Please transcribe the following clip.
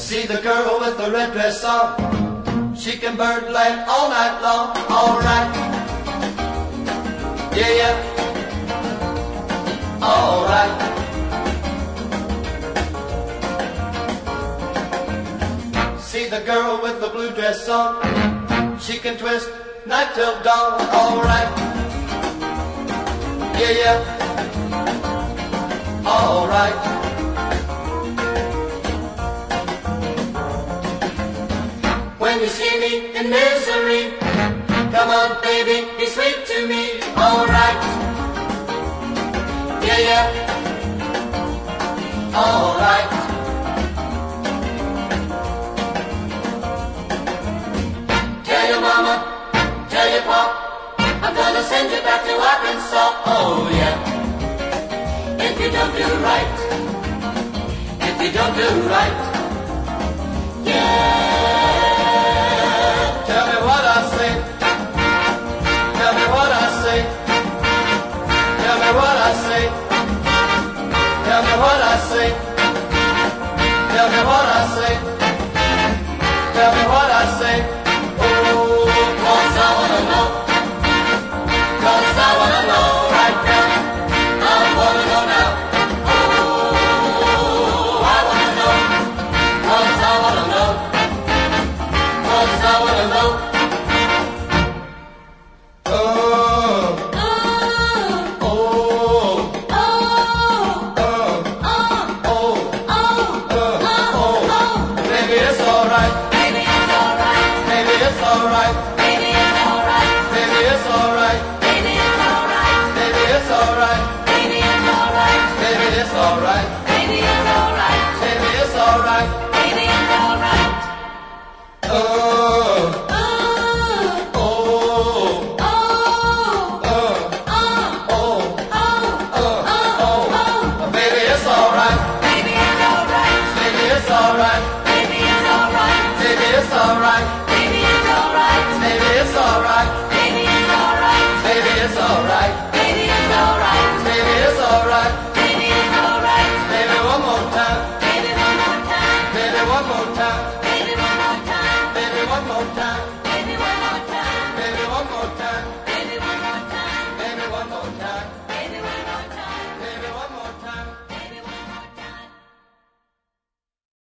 See the girl with the red dress on, she can birdland all night long, alright. Yeah, yeah, alright. See the girl with the blue dress on, she can twist night till dawn, alright. Yeah, yeah, alright. When you see me in misery, come on baby, be sweet to me, alright. Yeah, yeah, alright. Tell your mama, tell your pop, I'm gonna send you back to Arkansas, oh yeah. If you don't do right, if you don't do right, yeah. Tell me what I say, tell me what I say, tell me what I say, tell me what I say, tell me what I say, tell me what I say. Oh, 'cause I wanna know, 'cause I wanna know right now, I wanna know now. Oh, I wanna know, 'cause I wanna know, 'cause I wanna know. Baby, it's alright. Baby, it's alright. Baby, it's alright. Baby, it's alright. Baby, it's alright. Baby, it's alright. Baby, it's alright. Baby, it's alright. Baby, it's alright. Baby, it's alright. Baby, it's alright. Baby, it's alright. Oh, oh, oh, baby, it's alright. Baby, it's alright. Baby, it's alright. Baby, it's alright. Baby, it's alright. Baby, it's alright. Baby, it's alright. Baby, it's alright. Baby, it's alright. Baby, it's alright. Baby, it's alright. Baby, it's alright. Baby, one more time. Baby, one more time. Baby, one more time.